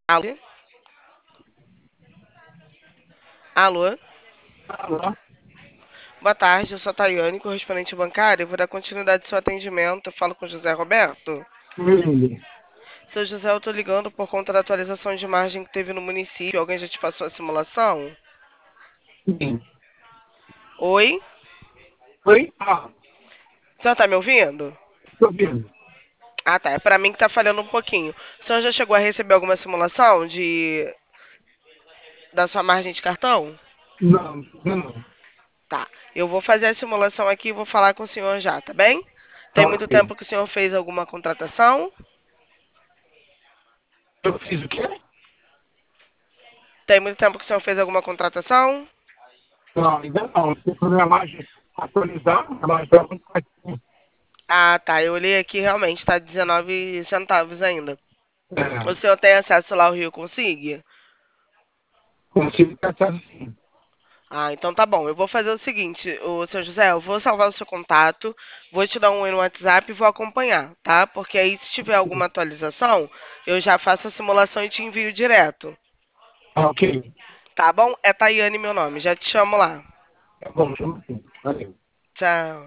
Alô? Alô? Alô? Boa tarde, eu sou a Tayane, correspondente bancária. Eu vou dar continuidade ao seu atendimento. Eu falo com o José Roberto. Ele. Seu José, eu tô ligando por conta da atualização de margem que teve no município. Alguém já te passou a simulação? Sim. Oi? Oi? Ah, O senhor tá me ouvindo? tô vendo. Ah, tá. É pra mim que tá falhando um pouquinho. O senhor já chegou a receber alguma simulação da sua margem de cartão? Não, não. Tá. Eu vou fazer a simulação aqui e vou falar com o senhor já, tá bem? Tem Tá muito ok. tempo que o senhor fez alguma contratação? Eu fiz o quê? Tem muito tempo que o senhor fez alguma contratação? Não, ainda não. Se for a imagem atualizar, a imagem está muito fraquinha. Ah, tá. Eu olhei aqui, realmente, tá 19 centavos ainda. O É, senhor tem acesso lá ao Rio Consigue? consigo pensar assim. Ah, então tá bom. Eu vou fazer o seguinte, o seu José, eu vou salvar o seu contato, vou te dar um oi no WhatsApp e vou acompanhar, tá? Porque aí, se tiver alguma atualização, eu já faço a simulação e te envio direto. Tá ok. Tá bom? É Tayane meu nome, já te chamo lá. Tá bom, chama assim. Valeu. Tchau.